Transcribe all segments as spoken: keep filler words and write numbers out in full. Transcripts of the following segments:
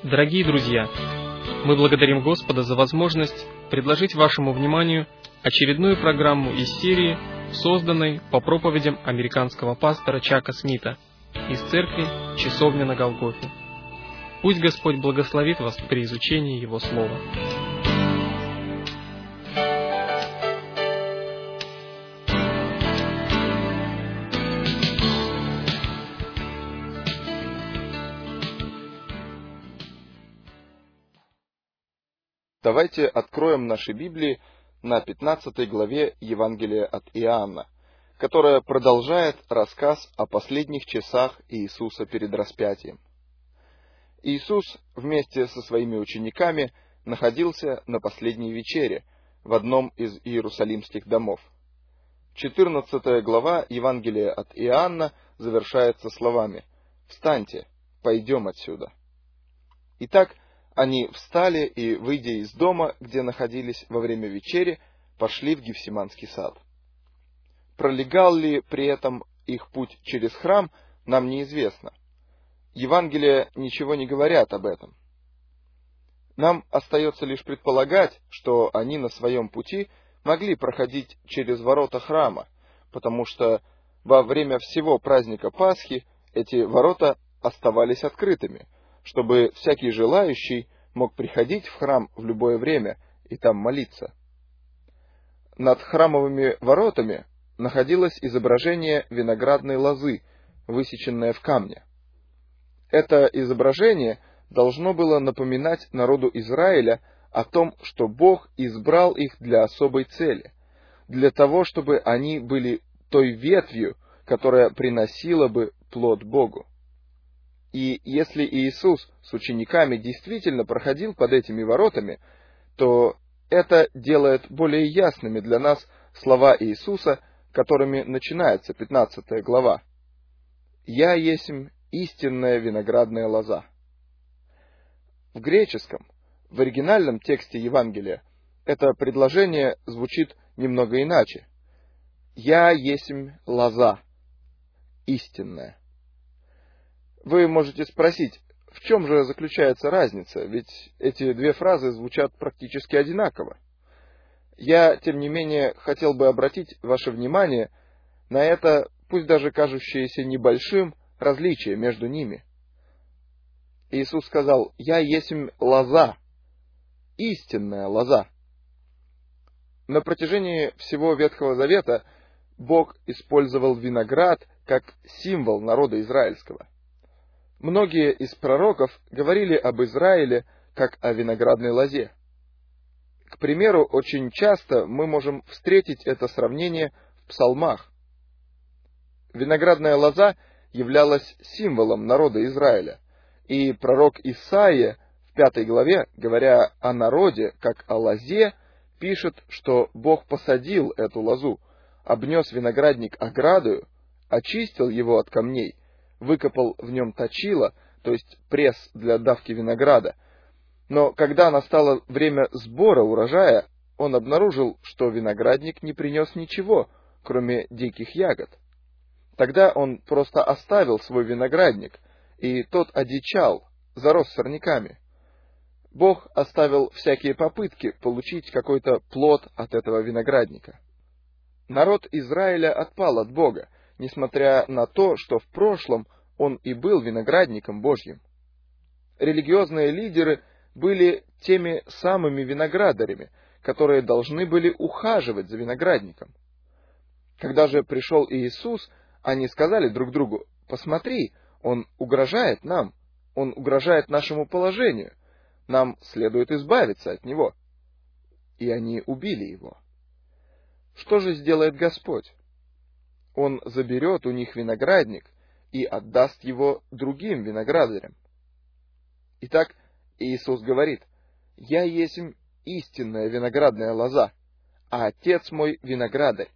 Дорогие друзья, мы благодарим Господа за возможность предложить вашему вниманию очередную программу из серии, созданной по проповедям американского пастора Чака Смита из церкви «Часовня на Голгофе». Пусть Господь благословит вас при изучении Его Слова. Давайте откроем наши Библии на пятнадцатой главе Евангелия от Иоанна, которая продолжает рассказ о последних часах Иисуса перед распятием. Иисус вместе со своими учениками находился на последней вечере в одном из иерусалимских домов. четырнадцатая глава Евангелия от Иоанна завершается словами: «Встаньте, пойдем отсюда». Итак, они встали и, выйдя из дома, где находились во время вечери, пошли в Гефсиманский сад. Пролегал ли при этом их путь через храм, нам неизвестно. Евангелия ничего не говорят об этом. Нам остается лишь предполагать, что они на своем пути могли проходить через ворота храма, потому что во время всего праздника Пасхи эти ворота оставались открытыми, чтобы всякий желающий мог приходить в храм в любое время и там молиться. Над храмовыми воротами находилось изображение виноградной лозы, высеченное в камне. Это изображение должно было напоминать народу Израиля о том, что Бог избрал их для особой цели, для того, чтобы они были той ветвью, которая приносила бы плод Богу. И если Иисус с учениками действительно проходил под этими воротами, то это делает более ясными для нас слова Иисуса, которыми начинается пятнадцатая глава. «Я есмь истинная виноградная лоза». В греческом, в оригинальном тексте Евангелия, это предложение звучит немного иначе. «Я есмь лоза, истинная». Вы можете спросить, в чем же заключается разница, ведь эти две фразы звучат практически одинаково. Я, тем не менее, хотел бы обратить ваше внимание на это, пусть даже кажущееся небольшим, различие между ними. Иисус сказал: «Я есмь лоза, истинная лоза». На протяжении всего Ветхого Завета Бог использовал виноград как символ народа израильского. Многие из пророков говорили об Израиле как о виноградной лозе. К примеру, очень часто мы можем встретить это сравнение в псалмах. Виноградная лоза являлась символом народа Израиля, и пророк Исаия в пятой главе, говоря о народе как о лозе, пишет, что Бог посадил эту лозу, обнес виноградник оградою, очистил его от камней, выкопал в нем точило, то есть пресс для давки винограда. Но когда настало время сбора урожая, он обнаружил, что виноградник не принес ничего, кроме диких ягод. Тогда он просто оставил свой виноградник, и тот одичал, зарос сорняками. Бог оставил всякие попытки получить какой-то плод от этого виноградника. Народ Израиля отпал от Бога, несмотря на то, что в прошлом он и был виноградником Божьим. Религиозные лидеры были теми самыми виноградарями, которые должны были ухаживать за виноградником. Когда же пришел Иисус, они сказали друг другу: «Посмотри, Он угрожает нам, Он угрожает нашему положению, нам следует избавиться от Него». И они убили Его. Что же сделает Господь? Он заберет у них виноградник и отдаст его другим виноградарям. Итак, Иисус говорит: «Я есмь истинная виноградная лоза, а Отец мой виноградарь».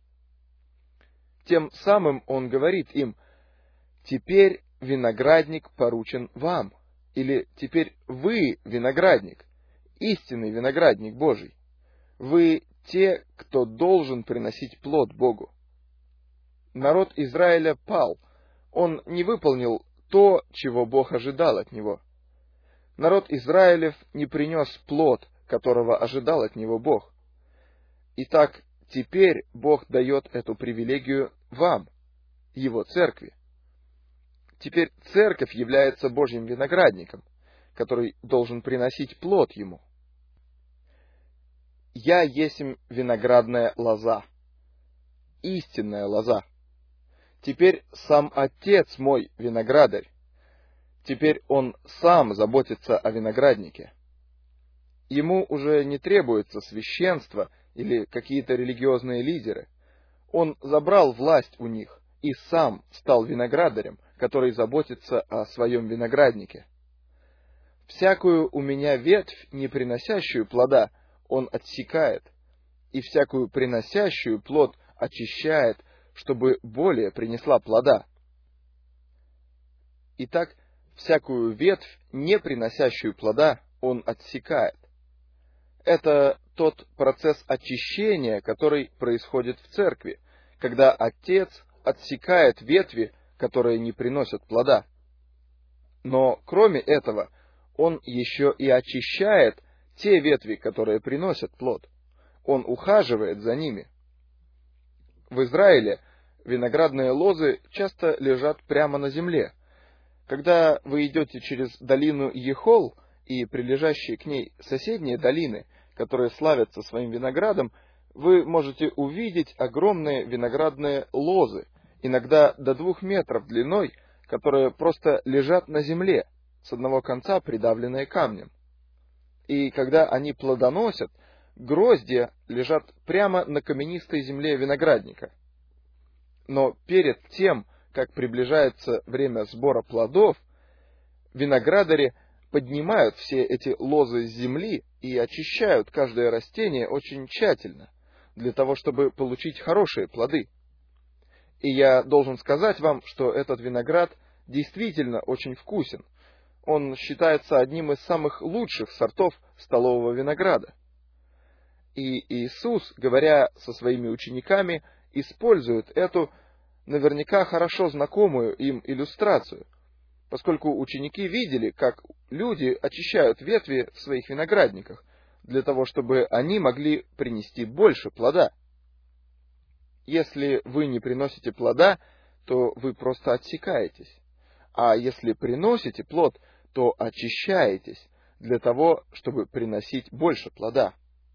Тем самым Он говорит им: «Теперь виноградник поручен вам», или «Теперь вы виноградник, истинный виноградник Божий. Вы те, кто должен приносить плод Богу». Народ Израиля пал, он не выполнил то, чего Бог ожидал от него. народ Израилев не принес плод, которого ожидал от него Бог. Итак, теперь Бог дает эту привилегию вам, Его церкви. Теперь церковь является Божьим виноградником, который должен приносить плод Ему. «Я есмь виноградная лоза, истинная лоза. Теперь сам Отец мой виноградарь. Теперь Он сам заботится о винограднике. Ему уже не требуется священство или какие-то религиозные лидеры. Он забрал власть у них и сам стал виноградарем, который заботится о своем винограднике. Всякую у меня ветвь, не приносящую плода, Он отсекает, и всякую приносящую плод очищает, чтобы более принесла плода. Итак, всякую ветвь, не приносящую плода, Он отсекает. Это тот процесс очищения, который происходит в церкви, когда Отец отсекает ветви, которые не приносят плода. Но кроме этого, Он еще и очищает те ветви, которые приносят плод. Он ухаживает за ними. В Израиле виноградные лозы часто лежат прямо на земле. Когда вы идете через долину Ехол и прилежащие к ней соседние долины, которые славятся своим виноградом, вы можете увидеть огромные виноградные лозы, иногда до двух метров длиной, которые просто лежат на земле, с одного конца придавленные камнем. И когда они плодоносят, гроздья лежат прямо на каменистой земле виноградника. Но перед тем, как приближается время сбора плодов, виноградари поднимают все эти лозы с земли и очищают каждое растение очень тщательно, для того, чтобы получить хорошие плоды. И я должен сказать вам, что этот виноград действительно очень вкусен. Он считается одним из самых лучших сортов столового винограда. И Иисус, говоря со своими учениками, использует эту, наверняка хорошо знакомую им иллюстрацию, поскольку ученики видели, как люди очищают ветви в своих виноградниках, для того, чтобы они могли принести больше плода. Если вы не приносите плода, то вы просто отсекаетесь. А если приносите плод, то очищаетесь для того, чтобы приносить больше плода.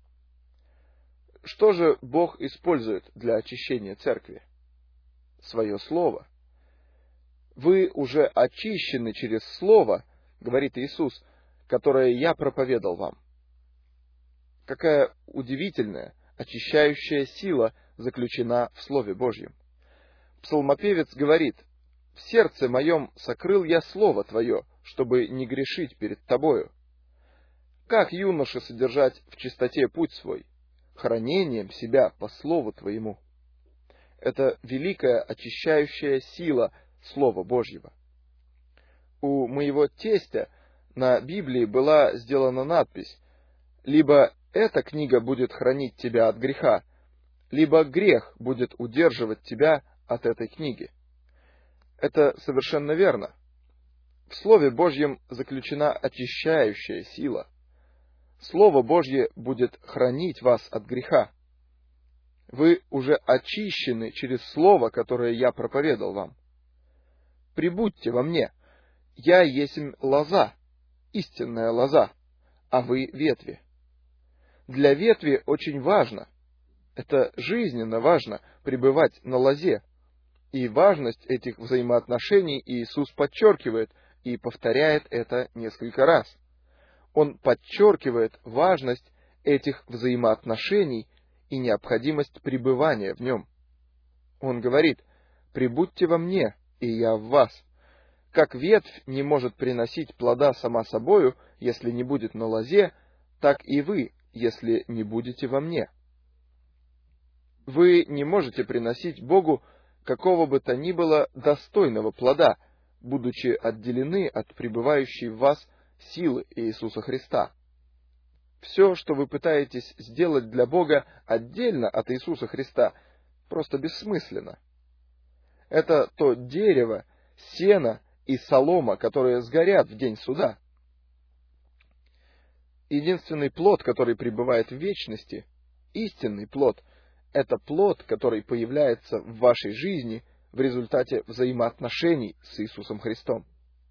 Что же Бог использует для очищения церкви? Свое Слово. Вы уже очищены через Слово, говорит Иисус, которое я проповедал вам. Какая удивительная, очищающая сила заключена в Слове Божьем. Псалмопевец говорит: «В сердце моем сокрыл я Слово Твое, чтобы не грешить перед Тобою». Как юноше содержать в чистоте путь свой? Хранением себя по Слову Твоему. Это великая очищающая сила Слова Божьего. У моего тестя на Библии была сделана надпись: либо эта книга будет хранить тебя от греха, либо грех будет удерживать тебя от этой книги. Это совершенно верно. В Слове Божьем заключена очищающая сила. Слово Божье будет хранить вас от греха. Вы уже очищены через Слово, которое я проповедал вам. Прибудьте во мне. Я есмь лоза, истинная лоза, а вы ветви. Для ветви очень важно, это жизненно важно, пребывать на лозе. И важность этих взаимоотношений Иисус подчеркивает и повторяет это несколько раз. Он подчеркивает важность этих взаимоотношений и необходимость пребывания в нем. Он говорит: «Прибудьте во мне, и я в вас». Как ветвь не может приносить плода сама собою, если не будет на лозе, так и вы, если не будете во мне. Вы не можете приносить Богу какого бы то ни было достойного плода, будучи отделены от пребывающей в вас силы Иисуса Христа. Все, что вы пытаетесь сделать для Бога отдельно от Иисуса Христа, просто бессмысленно. Это то дерево, сено и солома, которые сгорят в день суда. Единственный плод, который пребывает в вечности, истинный плод, это плод, который появляется в вашей жизни в результате взаимоотношений с Иисусом Христом.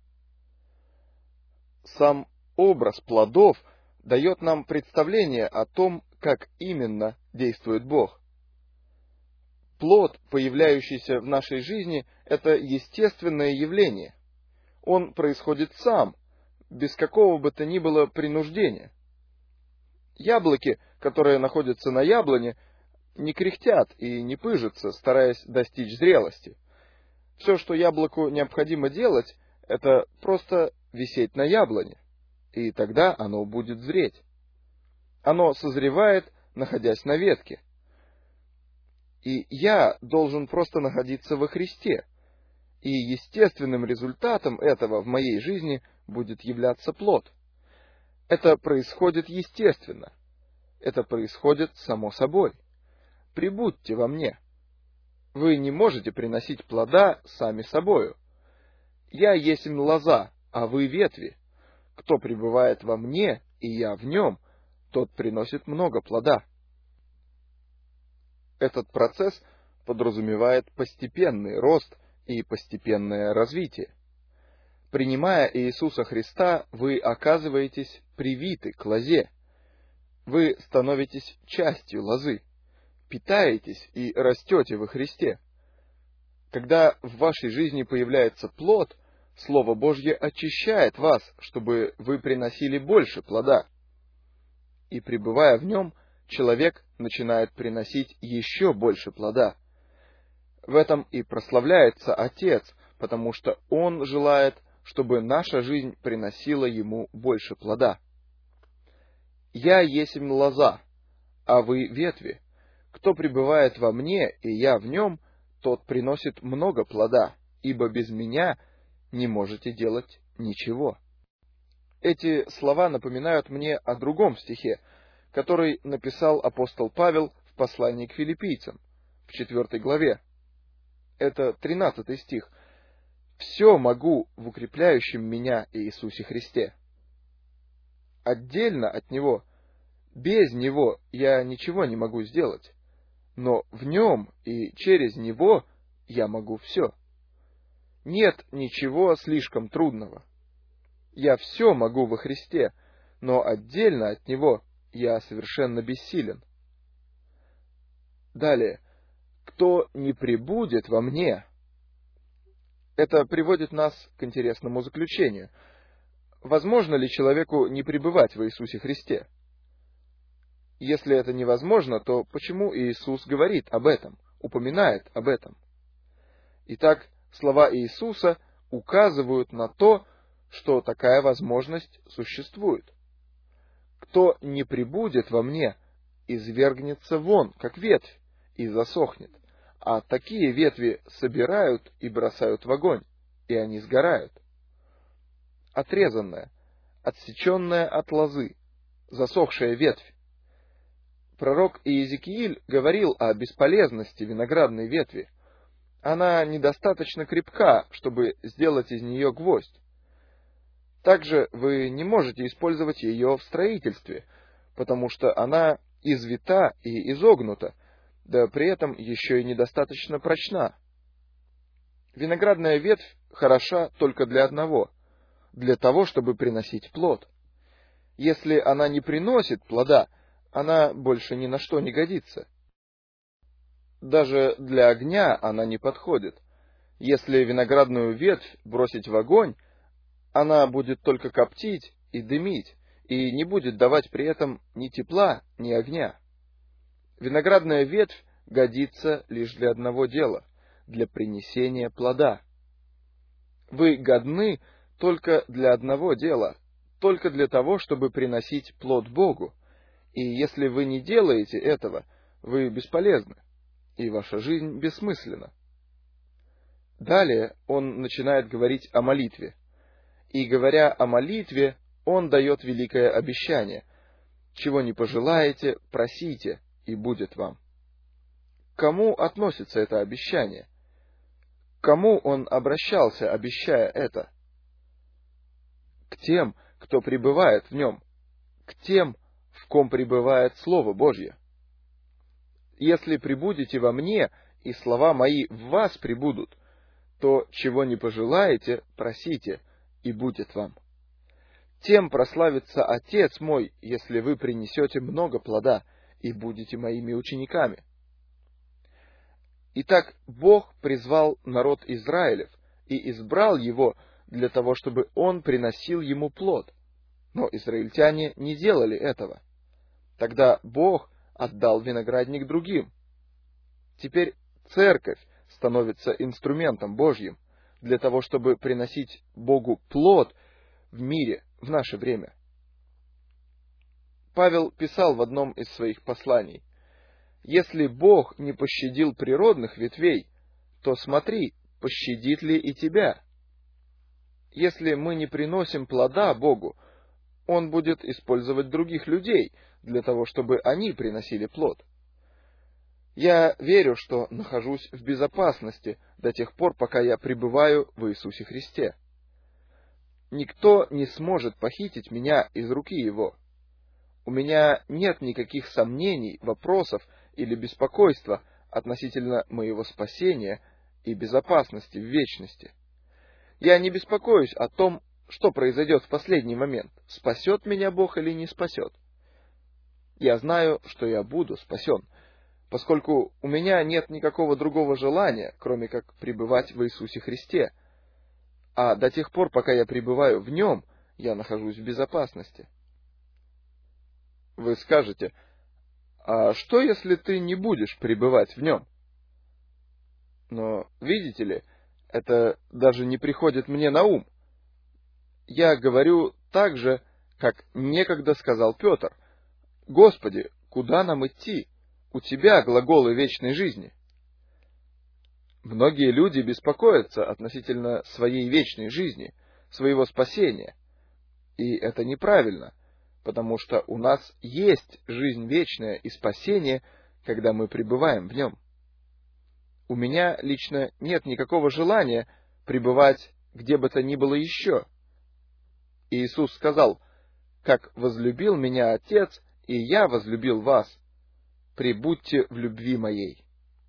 Сам образ плодов дает нам представление о том, как именно действует Бог. Плод, появляющийся в нашей жизни, это естественное явление. Он происходит сам, без какого бы то ни было принуждения. Яблоки, которые находятся на яблоне, не кряхтят и не пыжатся, стараясь достичь зрелости. Все, что яблоку необходимо делать, это просто висеть на яблоне, и тогда оно будет зреть. Оно созревает, находясь на ветке. И я должен просто находиться во Христе, и естественным результатом этого в моей жизни будет являться плод. Это происходит естественно. Это происходит само собой. Прибудьте во мне. Вы не можете приносить плода сами собою. Я есмь лоза, а вы ветви. Кто пребывает во мне, и я в нем, тот приносит много плода. Этот процесс подразумевает постепенный рост и постепенное развитие. Принимая Иисуса Христа, вы оказываетесь привиты к лозе. Вы становитесь частью лозы, питаетесь и растете во Христе. Когда в вашей жизни появляется плод, Слово Божье очищает вас, чтобы вы приносили больше плода. И пребывая в нем, человек начинает приносить еще больше плода. В этом и прославляется Отец, потому что Он желает, чтобы наша жизнь приносила Ему больше плода. «Я есмь лоза, а вы ветви. Кто пребывает во мне, и я в нем, тот приносит много плода, ибо без меня не можете делать ничего». Эти слова напоминают мне о другом стихе, который написал апостол Павел в послании к филиппийцам, в четвертой главе. Это тринадцатый стих. «Все могу в укрепляющем меня Иисусе Христе». Отдельно от Него, без Него я ничего не могу сделать, но в Нем и через Него я могу все. Нет ничего слишком трудного. Я все могу во Христе, но отдельно от Него я совершенно бессилен. Далее. «Кто не пребудет во мне». Это приводит нас к интересному заключению. Возможно ли человеку не пребывать в Иисусе Христе? Если это невозможно, то почему Иисус говорит об этом, упоминает об этом? Итак, слова Иисуса указывают на то, что такая возможность существует. «Кто не пребудет во мне, извергнется вон, как ветвь, и засохнет, а такие ветви собирают и бросают в огонь, и они сгорают». Отрезанная, отсеченная от лозы, засохшая ветвь. Пророк Иезекииль говорил о бесполезности виноградной ветви. Она недостаточно крепка, чтобы сделать из нее гвоздь. Также вы не можете использовать ее в строительстве, потому что она извита и изогнута, да при этом еще и недостаточно прочна. Виноградная ветвь хороша только для одного — для того, чтобы приносить плод. Если она не приносит плода, она больше ни на что не годится. Даже для огня она не подходит. Если виноградную ветвь бросить в огонь, она будет только коптить и дымить, и не будет давать при этом ни тепла, ни огня. Виноградная ветвь годится лишь для одного дела — для принесения плода. Вы годны только для одного дела, только для того, чтобы приносить плод Богу. И если вы не делаете этого, вы бесполезны, и ваша жизнь бессмысленна. Далее он начинает говорить о молитве. И говоря о молитве, он дает великое обещание: «Чего не пожелаете, просите, и будет вам». К кому относится это обещание? К кому он обращался, обещая это? К тем, кто пребывает в нем, к тем, в ком пребывает Слово Божье. Если пребудете во мне, и слова мои в вас пребудут, то, чего не пожелаете, просите, и будет вам. Тем прославится Отец мой, если вы принесете много плода и будете моими учениками. Итак, Бог призвал народ Израилев и избрал его для того, чтобы он приносил ему плод. Но израильтяне не делали этого. Тогда Бог отдал виноградник другим. Теперь церковь становится инструментом Божьим для того, чтобы приносить Богу плод в мире в наше время. Павел писал в одном из своих посланий: «Если Бог не пощадил природных ветвей, то смотри, пощадит ли и тебя». Если мы не приносим плода Богу, Он будет использовать других людей для того, чтобы они приносили плод. Я верю, что нахожусь в безопасности до тех пор, пока я пребываю в Иисусе Христе. Никто не сможет похитить меня из руки Его. У меня нет никаких сомнений, вопросов или беспокойства относительно моего спасения и безопасности в вечности. Я не беспокоюсь о том, что произойдет в последний момент, спасет меня Бог или не спасет. Я знаю, что я буду спасен, поскольку у меня нет никакого другого желания, кроме как пребывать в Иисусе Христе. А до тех пор, пока я пребываю в Нем, я нахожусь в безопасности. Вы скажете: а что, если ты не будешь пребывать в Нем? Но, видите ли, это даже не приходит мне на ум. Я говорю так же, как некогда сказал Петр: «Господи, куда нам идти? У Тебя глаголы вечной жизни». Многие люди беспокоятся относительно своей вечной жизни, своего спасения. И это неправильно, потому что у нас есть жизнь вечная и спасение, когда мы пребываем в Нем. У меня лично нет никакого желания пребывать где бы то ни было еще. Иисус сказал: «Как возлюбил меня Отец, и я возлюбил вас, пребудьте в любви моей».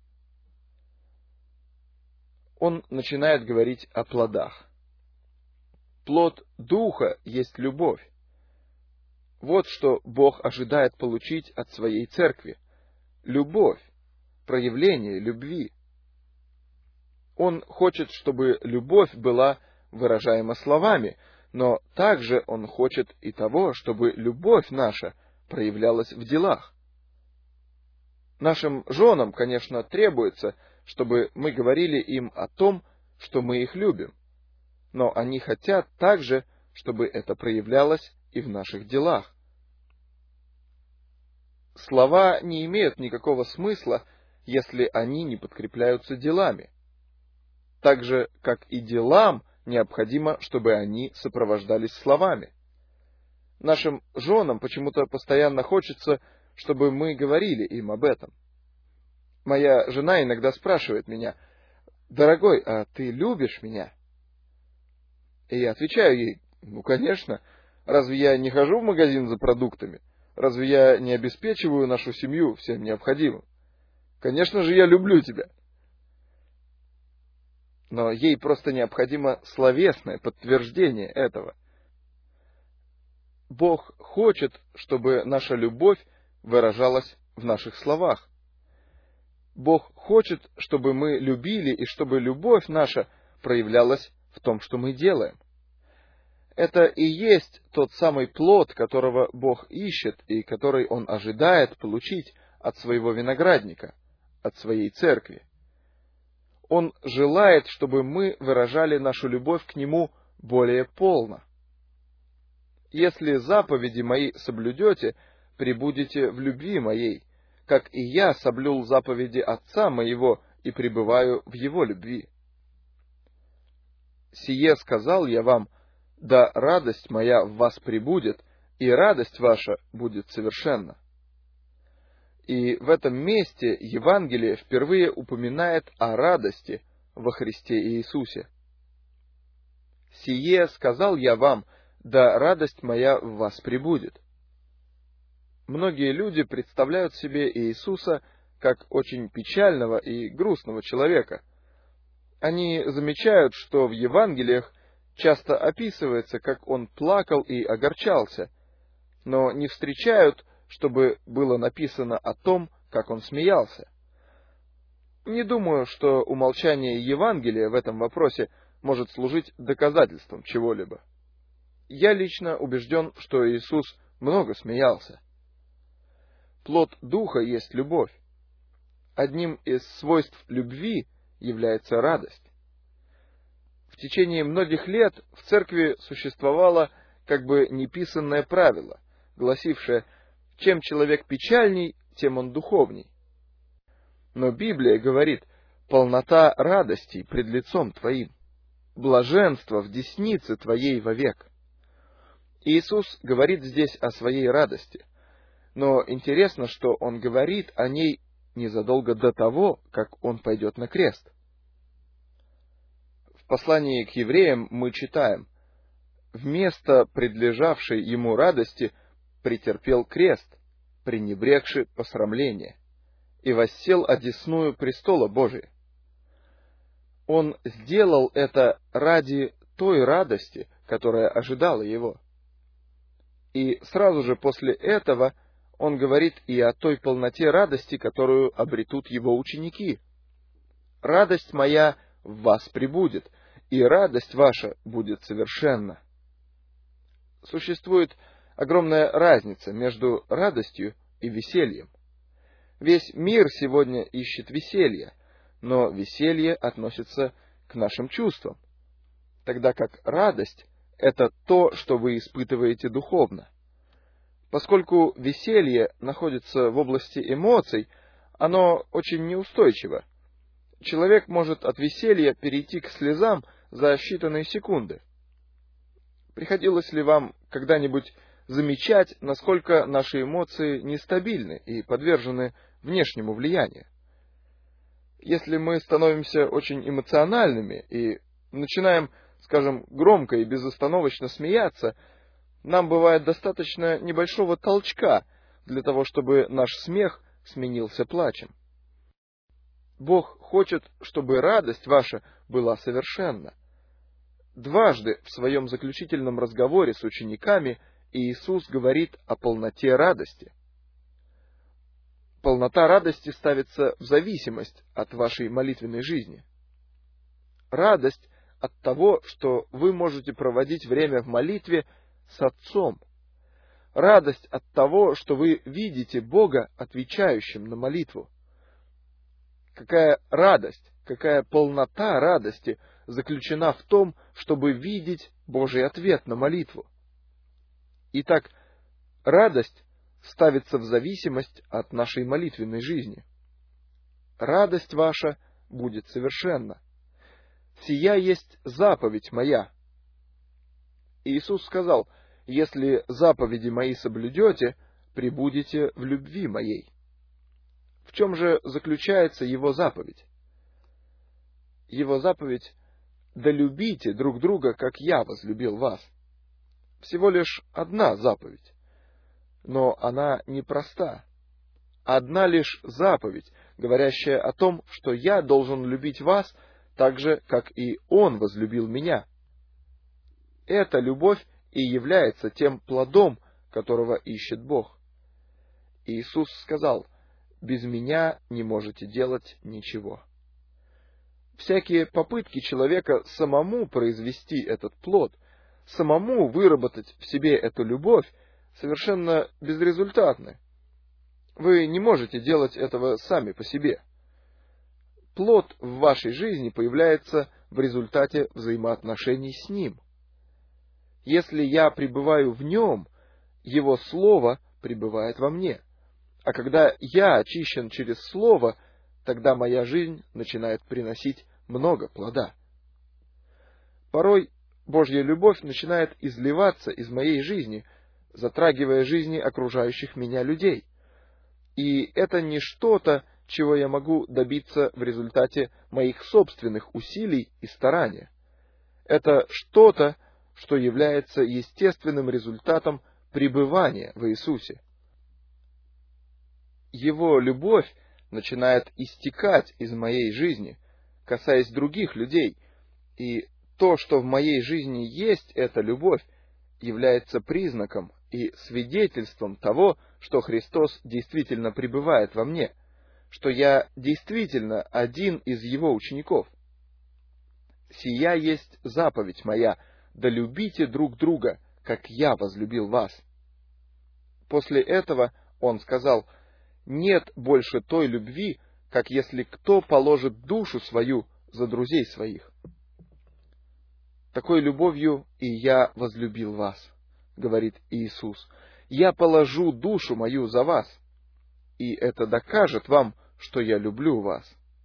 Он начинает говорить о плодах. Плод Духа есть любовь. Вот что Бог ожидает получить от своей церкви. Любовь, проявление любви. Он хочет, чтобы любовь была выражаема словами, но также Он хочет и того, чтобы любовь наша проявлялась в делах. Нашим женам, конечно, требуется, чтобы мы говорили им о том, что мы их любим, но они хотят также, чтобы это проявлялось и в наших делах. Слова не имеют никакого смысла, если они не подкрепляются делами. Так же, как и делам необходимо, чтобы они сопровождались словами. Нашим женам почему-то постоянно хочется, чтобы мы говорили им об этом. Моя жена иногда спрашивает меня: «Дорогой, а ты любишь меня?» И я отвечаю ей: «Ну, конечно. Разве я не хожу в магазин за продуктами? Разве я не обеспечиваю нашу семью всем необходимым? Конечно же, я люблю тебя». Но ей просто необходимо словесное подтверждение этого. Бог хочет, чтобы наша любовь выражалась в наших словах. Бог хочет, чтобы мы любили и чтобы любовь наша проявлялась в том, что мы делаем. Это и есть тот самый плод, которого Бог ищет и который Он ожидает получить от своего виноградника, от своей церкви. Он желает, чтобы мы выражали нашу любовь к Нему более полно. «Если заповеди мои соблюдете, пребудете в любви моей, как и я соблюл заповеди Отца моего и пребываю в Его любви. Сие сказал я вам, да радость моя в вас пребудет, и радость ваша будет совершенна». И в этом месте Евангелие впервые упоминает о радости во Христе Иисусе. «Сие сказал я вам, да радость моя в вас пребудет». Многие люди представляют себе Иисуса как очень печального и грустного человека. Они замечают, что в Евангелиях часто описывается, как он плакал и огорчался, но не встречают, чтобы было написано о том, как он смеялся. Не думаю, что умолчание Евангелия в этом вопросе может служить доказательством чего-либо. Я лично убежден, что Иисус много смеялся. Плод Духа есть любовь. Одним из свойств любви является радость. В течение многих лет в церкви существовало как бы неписанное правило, гласившее: чем человек печальней, тем он духовней. Но Библия говорит: полнота радостей пред лицом Твоим, блаженство в деснице Твоей вовек. Иисус говорит здесь о своей радости, но интересно, что Он говорит о ней незадолго до того, как Он пойдет на крест. В послании к евреям мы читаем: «Вместо предлежавшей Ему радости претерпел крест, пренебрегши посрамление, и воссел одесную престола Божия». Он сделал это ради той радости, которая ожидала Его. И сразу же после этого Он говорит и о той полноте радости, которую обретут Его ученики. «Радость моя в вас пребудет, и радость ваша будет совершенна». Существует огромная разница между радостью и весельем. Весь мир сегодня ищет веселья, но веселье относится к нашим чувствам, тогда как радость — это то, что вы испытываете духовно. Поскольку веселье находится в области эмоций, оно очень неустойчиво. Человек может от веселья перейти к слезам за считанные секунды. Приходилось ли вам когда-нибудь замечать, насколько наши эмоции нестабильны и подвержены внешнему влиянию? Если мы становимся очень эмоциональными и начинаем, скажем, громко и безостановочно смеяться, нам бывает достаточно небольшого толчка для того, чтобы наш смех сменился плачем. Бог хочет, чтобы радость ваша была совершенна. Дважды в своем заключительном разговоре с учениками Иисус говорит о полноте радости. Полнота радости ставится в зависимость от вашей молитвенной жизни. Радость от того, что вы можете проводить время в молитве с Отцом. Радость от того, что вы видите Бога, отвечающим на молитву. Какая радость, какая полнота радости заключена в том, чтобы видеть Божий ответ на молитву. Итак, радость ставится в зависимость от нашей молитвенной жизни. Радость ваша будет совершенна. Сия есть заповедь моя. Иисус сказал: если заповеди мои соблюдете, пребудете в любви моей. В чем же заключается Его заповедь? Его заповедь: да любите друг друга, как я возлюбил вас. Всего лишь одна заповедь, но она непроста. Одна лишь заповедь, говорящая о том, что я должен любить вас так же, как и Он возлюбил меня. Эта любовь и является тем плодом, которого ищет Бог. Иисус сказал: без меня не можете делать ничего. Всякие попытки человека самому произвести этот плод, самому выработать в себе эту любовь, совершенно безрезультатны. Вы не можете делать этого сами по себе. Плод в вашей жизни появляется в результате взаимоотношений с Ним. Если я пребываю в Нем, Его Слово пребывает во мне. А когда я очищен через Слово, тогда моя жизнь начинает приносить много плода. Порой Божья любовь начинает изливаться из моей жизни, затрагивая жизни окружающих меня людей. И это не что-то, чего я могу добиться в результате моих собственных усилий и старания. Это что-то, что является естественным результатом пребывания в Иисусе. Его любовь начинает истекать из моей жизни, касаясь других людей, и то, что в моей жизни есть эта любовь, является признаком и свидетельством того, что Христос действительно пребывает во мне, что я действительно один из Его учеников. «Сия есть заповедь моя, да любите друг друга, как я возлюбил вас». После этого Он сказал: «Нет больше той любви, как если кто положит душу свою за друзей своих». «Такой любовью и я возлюбил вас», — говорит Иисус. «Я положу душу мою за вас, и это докажет вам, что я люблю вас».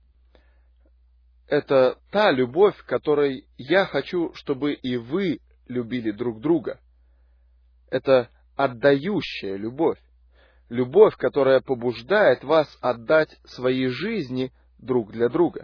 Это та любовь, которой я хочу, чтобы и вы любили друг друга. Это отдающая любовь. Любовь, которая побуждает вас отдать свои жизни друг для друга.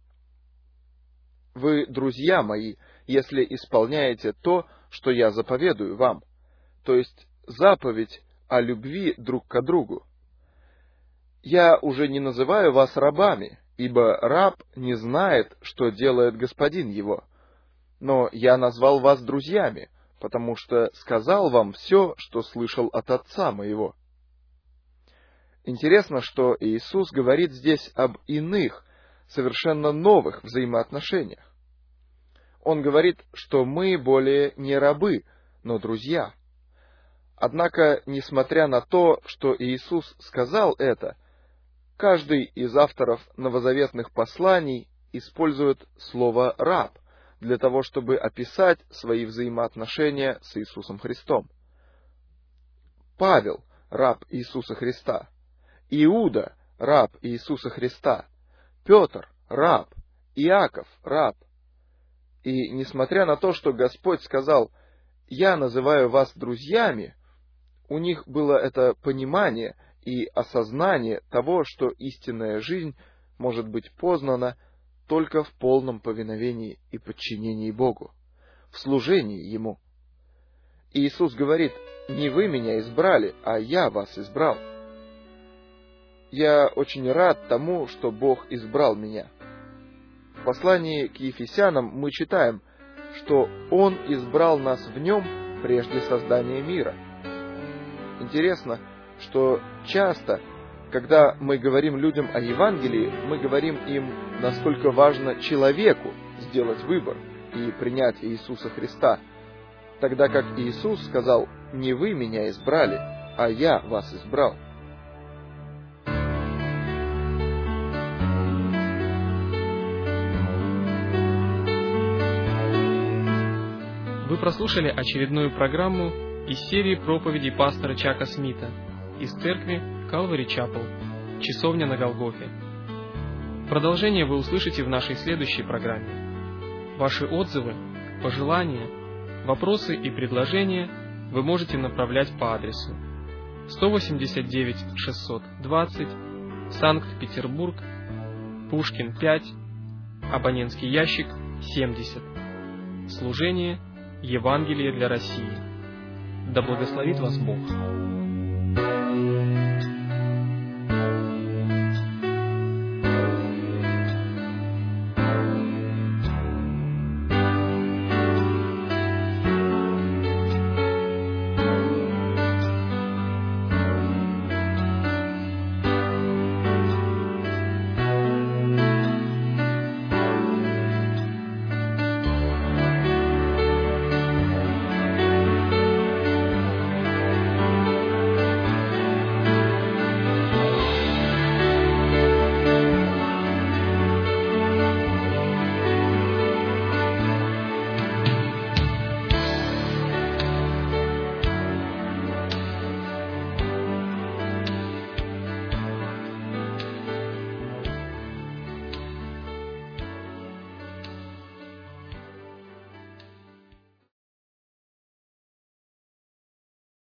Вы, друзья мои, если исполняете то, что я заповедую вам, то есть заповедь о любви друг к другу. Я уже не называю вас рабами, ибо раб не знает, что делает господин его. Но я назвал вас друзьями, потому что сказал вам все, что слышал от Отца моего. Интересно, что Иисус говорит здесь об иных, совершенно новых взаимоотношениях. Он говорит, что мы более не рабы, но друзья. Однако, несмотря на то, что Иисус сказал это, каждый из авторов новозаветных посланий использует слово «раб» для того, чтобы описать свои взаимоотношения с Иисусом Христом. Павел – раб Иисуса Христа. Иуда – раб Иисуса Христа. Петр – раб. Иаков – раб. И несмотря на то, что Господь сказал: «Я называю вас друзьями», у них было это понимание и осознание того, что истинная жизнь может быть познана только в полном повиновении и подчинении Богу, в служении Ему. Иисус говорит: «Не вы меня избрали, а я вас избрал». Я очень рад тому, что Бог избрал меня. В послании к Ефесянам мы читаем, что Он избрал нас в Нем прежде создания мира. Интересно, что часто, когда мы говорим людям о Евангелии, мы говорим им, насколько важно человеку сделать выбор и принять Иисуса Христа, тогда как Иисус сказал: «Не вы меня избрали, а я вас избрал». Вы прослушали очередную программу из серии проповедей пастора Чака Смита из церкви Calvary Chapel, Часовня на Голгофе. Продолжение вы услышите в нашей следующей программе. Ваши отзывы, пожелания, вопросы и предложения вы можете направлять по адресу сто восемьдесят девять шестьсот двадцать, Санкт-Петербург, Пушкин пять, абонентский ящик семьдесят. Служение Евангелие для России. Да благословит вас Бог.